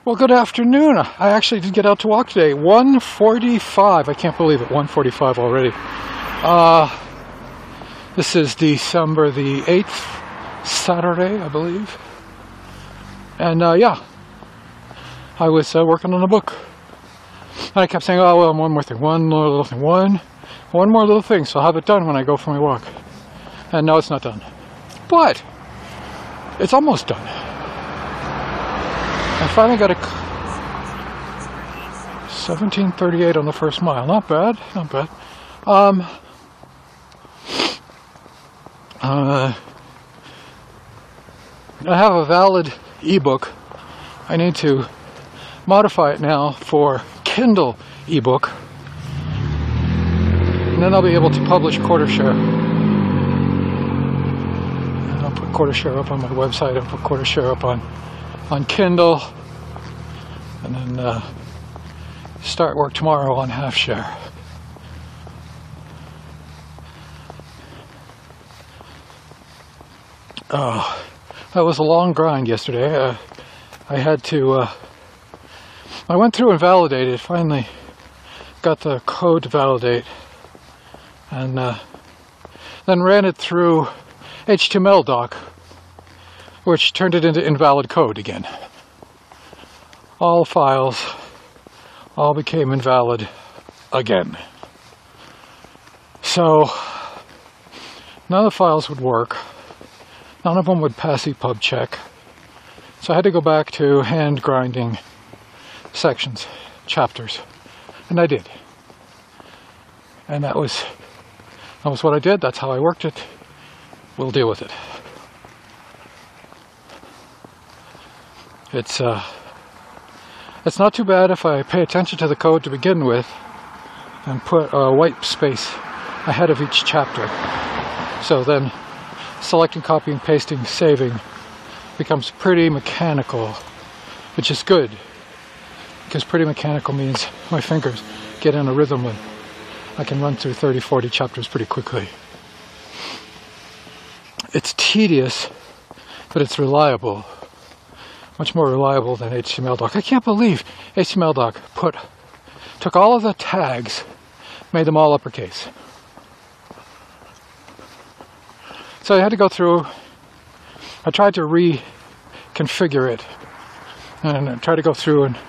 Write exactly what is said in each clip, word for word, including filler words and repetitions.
Well, good afternoon. I actually did get out to walk today. one forty-five. I can't believe it. one forty-five already. Uh, this is December the eighth, Saturday, I believe. And uh, yeah, I was uh, working on a book. And I kept saying, oh, well, one more thing, one more little thing, one, one more little thing, so I'll have it done when I go for my walk. And no, it's not done. But it's almost done. I finally got a seventeen thirty-eight on the first mile. Not bad, not bad. Um, uh, I have a valid ebook. I need to modify it now for Kindle ebook, and then I'll be able to publish quarter share. And I'll put quarter share up on my website and put quarter share up on on Kindle, and then uh, start work tomorrow on half share. Oh, that was a long grind yesterday. Uh, I had to, uh, I went through and validated, finally got the code to validate, and uh, then ran it through H T M L doc, which turned it into invalid code again. All files all became invalid again. So none of the files would work. None of them would pass E pub check. So I had to go back to hand grinding sections, chapters, and I did. And that was that was what I did. That's how I worked it. We'll deal with it. It's uh, it's not too bad if I pay attention to the code to begin with and put a white space ahead of each chapter. So then selecting, copying, pasting, saving becomes pretty mechanical, which is good, because pretty mechanical means my fingers get in a rhythm and I can run through thirty, forty chapters pretty quickly. It's tedious, but it's reliable. Much more reliable than H T M L doc. I can't believe H T M L doc put, took all of the tags, made them all uppercase. So I had to go through, I tried to reconfigure it, and I tried to go through and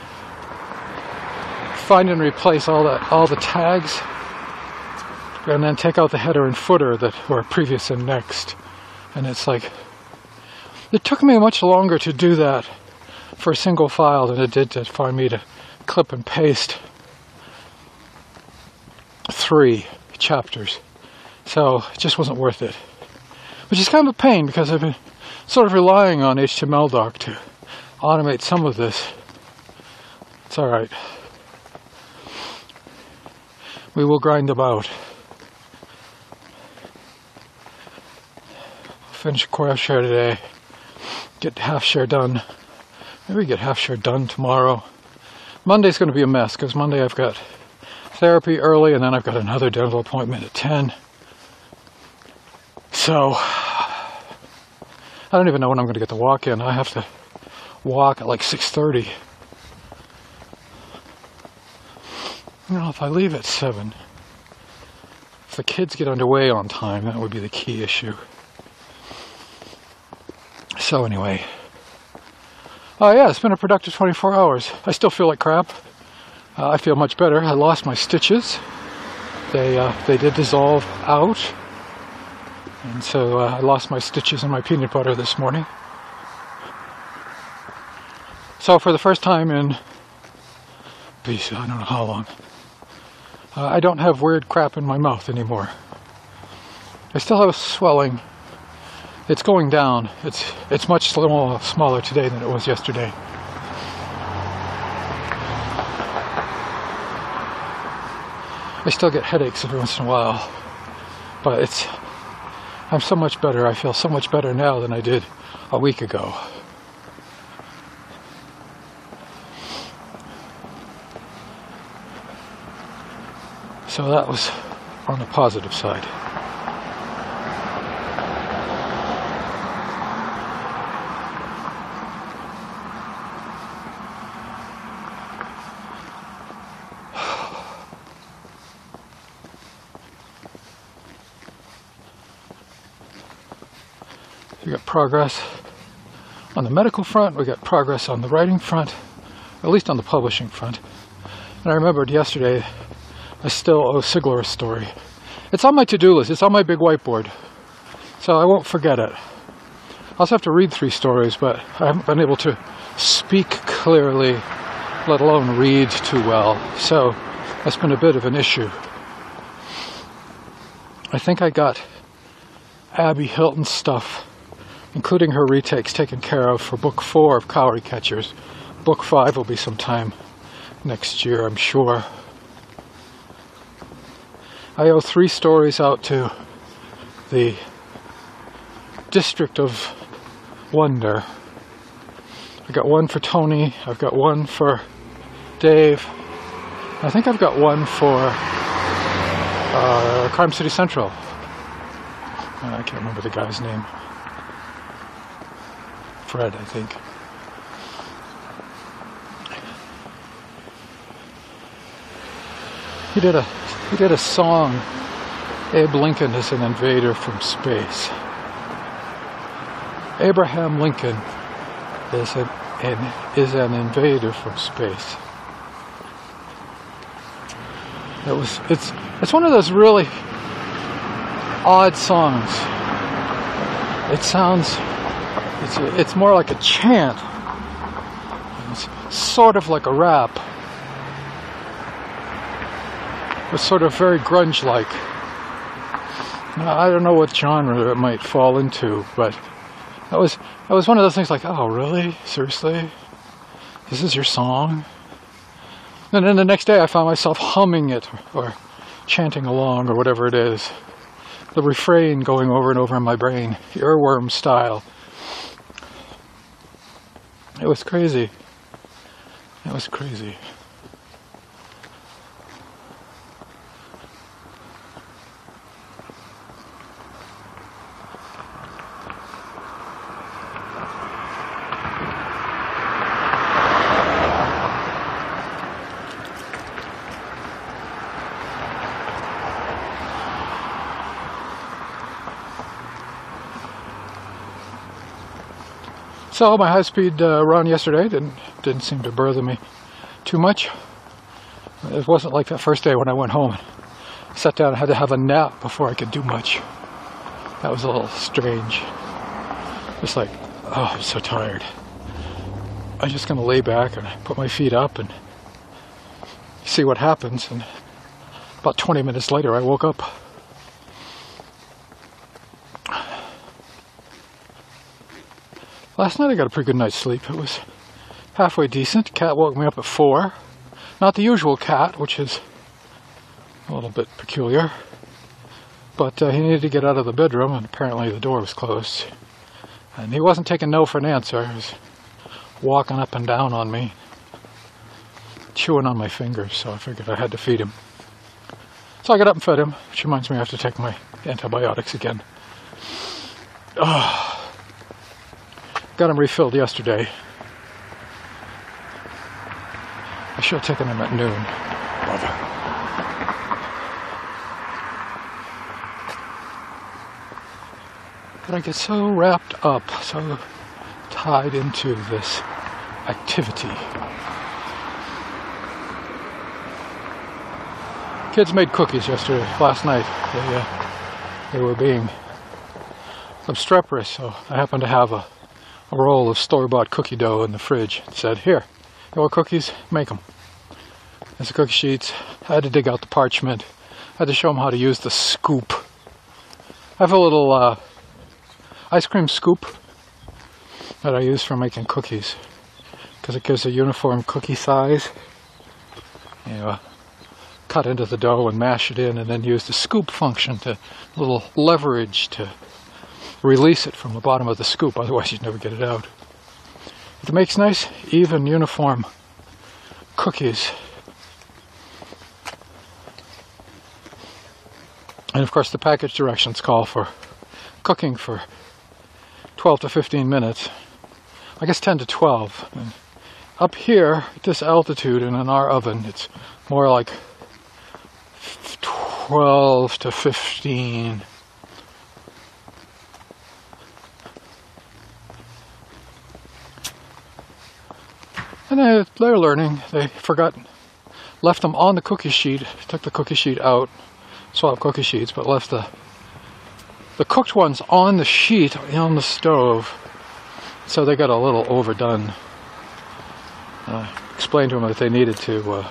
find and replace all the, all the tags, and then take out the header and footer that were previous and next. And it's like, it took me much longer to do that for a single file than it did to find me to clip and paste three chapters. So it just wasn't worth it. Which is kind of a pain, because I've been sort of relying on H T M L doc to automate some of this. It's alright. We will grind them out. Finish quarter share today. Get half share done. Maybe get half share done tomorrow. Monday's going to be a mess, because Monday I've got therapy early, and then I've got another dental appointment at ten. So I don't even know when I'm going to get the walk in. I have to walk at like six thirty. You know, if I leave at seven, if the kids get underway on time, that would be the key issue. So anyway, oh uh, yeah, it's been a productive twenty-four hours. I still feel like crap. Uh, I feel much better. I lost my stitches. They uh, they did dissolve out, and so uh, I lost my stitches in my peanut butter this morning. So for the first time in, geez, I don't know how long, uh, I don't have weird crap in my mouth anymore. I still have swelling. It's going down. It's it's much small, smaller today than it was yesterday. I still get headaches every once in a while, but it's I'm so much better. I feel so much better now than I did a week ago. So that was on the positive side. We got progress on the medical front, we got progress on the writing front, at least on the publishing front. And I remembered yesterday, I still owe Sigler a story. It's on my to-do list, it's on my big whiteboard, so I won't forget it. I also have to read three stories, but I haven't been able to speak clearly, let alone read too well, so that's been a bit of an issue. I think I got Abby Hilton's stuff, including her retakes, taken care of for book four of Cowrie Catchers. Book five will be sometime next year, I'm sure. I owe three stories out to the District of Wonder. I got one for Tony, I've got one for Dave, I think I've got one for uh, Crime City Central. I can't remember the guy's name. Fred, I think. He did a he did a song. Abe Lincoln is an invader from space. Abraham Lincoln is an, an is an invader from space. It was it's it's one of those really odd songs. It sounds it's it's more like a chant. It's sort of like a rap. It's sort of very grunge-like. Now, I don't know what genre it might fall into, but that was that was one of those things like, oh really? Seriously? This is your song? And then the next day I found myself humming it or chanting along or whatever it is. The refrain going over and over in my brain, earworm style. It was crazy. It was crazy. So my high-speed uh, run yesterday didn't didn't seem to bother me too much. It wasn't like that first day when I went home and sat down and had to have a nap before I could do much. That was a little strange. Just like, oh, I'm so tired. I'm just going to lay back and put my feet up and see what happens. And about twenty minutes later, I woke up. Last night I got a pretty good night's sleep. It was halfway decent. Cat woke me up at four. Not the usual cat, which is a little bit peculiar. But uh, he needed to get out of the bedroom, and apparently the door was closed. And he wasn't taking no for an answer. He was walking up and down on me, chewing on my fingers, so I figured I had to feed him. So I got up and fed him, which reminds me I have to take my antibiotics again. Oh. Got him refilled yesterday. I should have taken him at noon. Brother. But I get so wrapped up, so tied into this activity. Kids made cookies yesterday, last night. They, uh, they were being obstreperous, so I happened to have a a roll of store-bought cookie dough in the fridge. It said, here, you want cookies? Make them. There's the cookie sheets. I had to dig out the parchment. I had to show them how to use the scoop. I have a little uh, ice cream scoop that I use for making cookies because it gives a uniform cookie size. You know, cut into the dough and mash it in and then use the scoop function to little leverage to release it from the bottom of the scoop, otherwise you'd never get it out. It makes nice, even, uniform cookies. And of course the package directions call for cooking for twelve to fifteen minutes. I guess ten to twelve. And up here, at this altitude and in our oven, it's more like twelve to fifteen. And they, they're learning. They forgot, left them on the cookie sheet, took the cookie sheet out, swapped cookie sheets, but left the the cooked ones on the sheet on the stove. So they got a little overdone. Uh, explained to them that they needed to uh,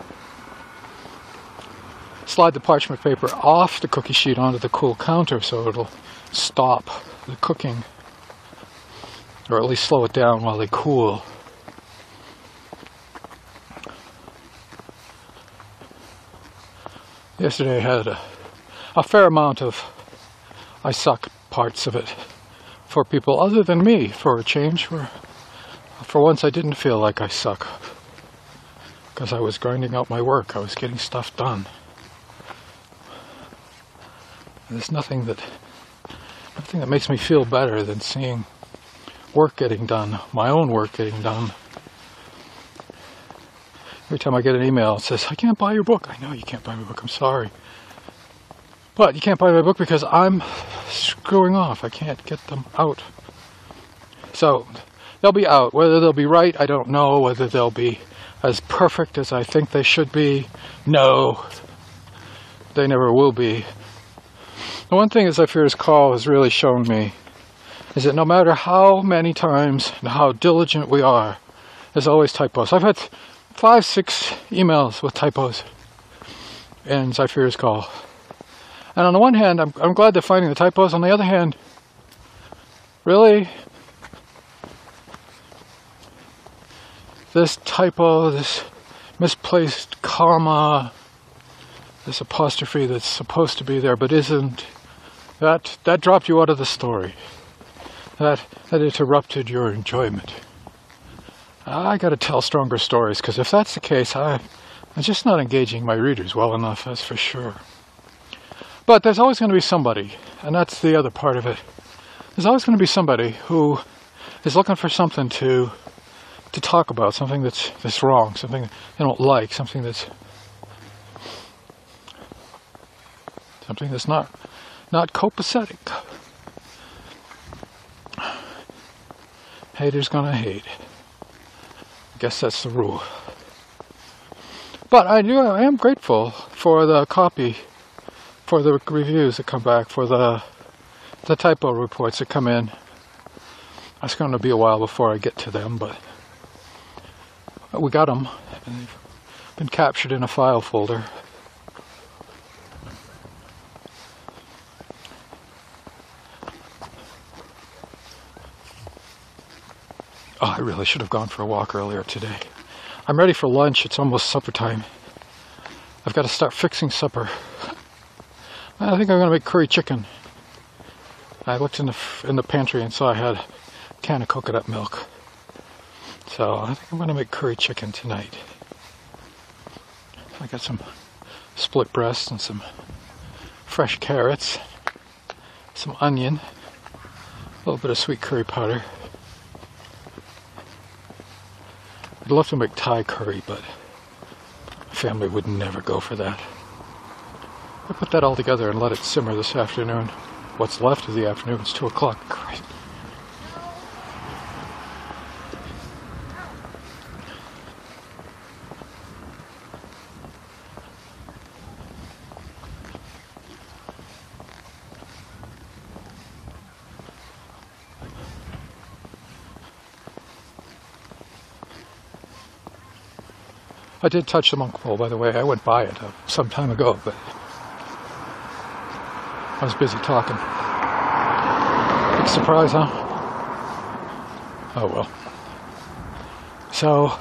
slide the parchment paper off the cookie sheet onto the cool counter so it'll stop the cooking, or at least slow it down while they cool. Yesterday I had a, a fair amount of I suck parts of it for people other than me, for a change. For, for once I didn't feel like I suck, because I was grinding out my work. I was getting stuff done. There's nothing that nothing that makes me feel better than seeing work getting done, my own work getting done. Every time I get an email, it says, I can't buy your book. I know you can't buy my book, I'm sorry. But you can't buy my book because I'm screwing off. I can't get them out. So, they'll be out. Whether they'll be right, I don't know. Whether they'll be as perfect as I think they should be, no. They never will be. The one thing As I Fear His Call has really shown me is that no matter how many times and how diligent we are, there's always typos. I've had five, six emails with typos in As I Fear His Call. And on the one hand, I'm, I'm glad they're finding the typos. On the other hand, really? This typo, this misplaced comma, this apostrophe that's supposed to be there but isn't, that, that dropped you out of the story. That, that interrupted your enjoyment. I gotta tell stronger stories, because if that's the case, I, I'm just not engaging my readers well enough, that's for sure. But there's always going to be somebody, and that's the other part of it. There's always going to be somebody who is looking for something to to talk about, something that's that's wrong, something they don't like, something that's something that's not not copacetic. Haters gonna hate. I guess that's the rule. But I do I am grateful for the copy, for the reviews that come back, for the the typo reports that come in. It's going to be a while before I get to them, but we got them, and they've been captured in a file folder. Oh, I really should have gone for a walk earlier today. I'm ready for lunch. It's almost supper time. I've got to start fixing supper. I think I'm going to make curry chicken. I looked in the in the pantry and saw I had a can of coconut milk. So I think I'm going to make curry chicken tonight. I got some split breast and some fresh carrots, some onion, a little bit of sweet curry powder. I'd love to make Thai curry, but my family would never go for that. I put that all together and let it simmer this afternoon. What's left of the afternoon, it's two o'clock. Christ. I did touch the monk pole, by the way. I went by it uh, some time ago, but I was busy talking. Big surprise, huh? Oh well. So,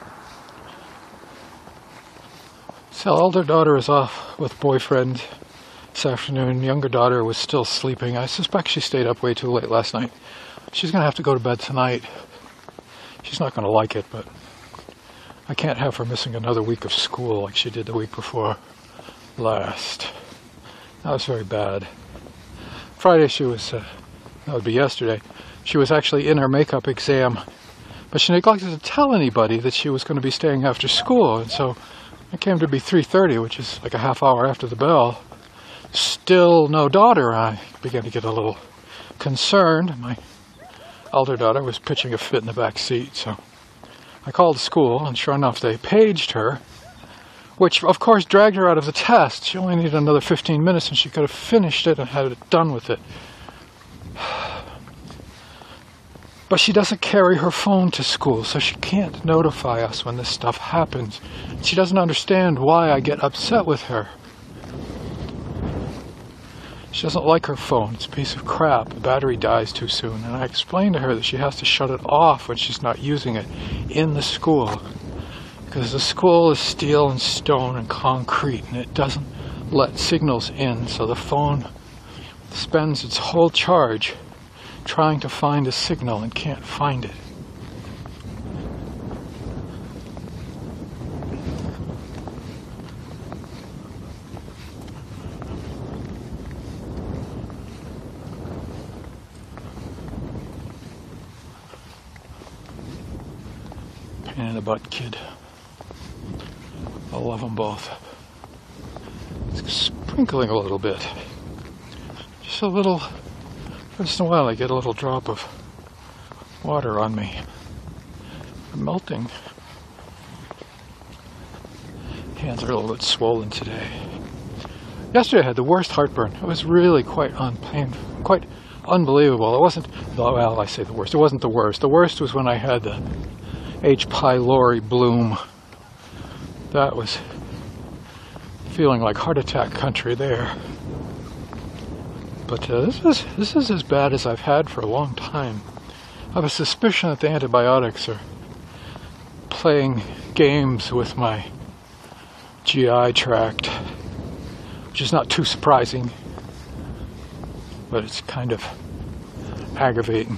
so elder daughter is off with boyfriend this afternoon. Younger daughter was still sleeping. I suspect she stayed up way too late last night. She's going to have to go to bed tonight. She's not going to like it, but I can't have her missing another week of school like she did the week before last. That was very bad. Friday she was, uh, that would be yesterday, she was actually in her makeup exam, but she neglected to tell anybody that she was going to be staying after school, and so it came to be three thirty, which is like a half hour after the bell. Still no daughter. I began to get a little concerned. My elder daughter was pitching a fit in the back seat, so I called the school, and sure enough, they paged her, which of course dragged her out of the test. She only needed another fifteen minutes and she could have finished it and had it done with it. But she doesn't carry her phone to school, so she can't notify us when this stuff happens. She doesn't understand why I get upset with her. She doesn't like her phone. It's a piece of crap. The battery dies too soon. And I explained to her that she has to shut it off when she's not using it in the school. Because the school is steel and stone and concrete, and it doesn't let signals in, so the phone spends its whole charge trying to find a signal and can't find it. Pain in the butt kid. I love them both. It's sprinkling a little bit. Just a little, once in a while I get a little drop of water on me. I'm melting. Hands are a little bit swollen today. Yesterday I had the worst heartburn. It was really quite unpainful, quite unbelievable. It wasn't, well, I say the worst. It wasn't the worst. The worst was when I had the H. pylori bloom. That was feeling like heart attack country there. But uh, this is this is as bad as I've had for a long time. I have a suspicion that the antibiotics are playing games with my G I tract, which is not too surprising, but it's kind of aggravating.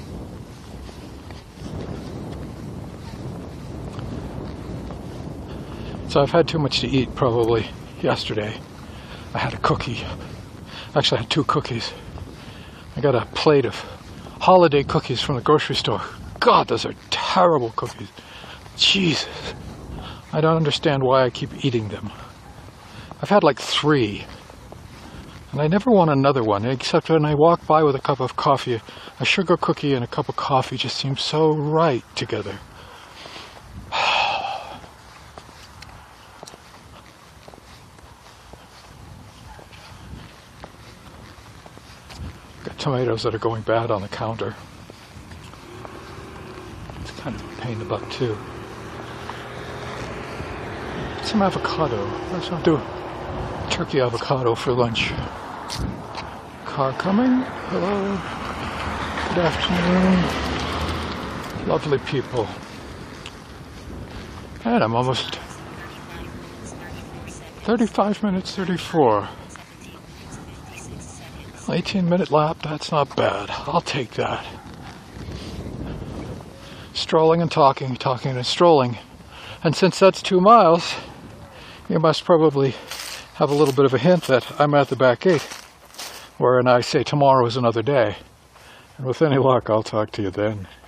So I've had too much to eat probably yesterday. I had a cookie. Actually, I had two cookies. I got a plate of holiday cookies from the grocery store. God, those are terrible cookies. Jesus. I don't understand why I keep eating them. I've had like three. And I never want another one, except when I walk by with a cup of coffee. A sugar cookie and a cup of coffee just seem so right together. Tomatoes that are going bad on the counter. It's kind of a pain in the butt too. Some avocado. Let's not do turkey avocado for lunch. Car coming. Hello. Good afternoon. Lovely people. And I'm almost thirty-five minutes, thirty-four. eighteen minute lap, that's not bad. I'll take that. Strolling and talking, talking and strolling. And since that's two miles, you must probably have a little bit of a hint that I'm at the back gate, wherein I say tomorrow is another day. And with any luck, I'll talk to you then.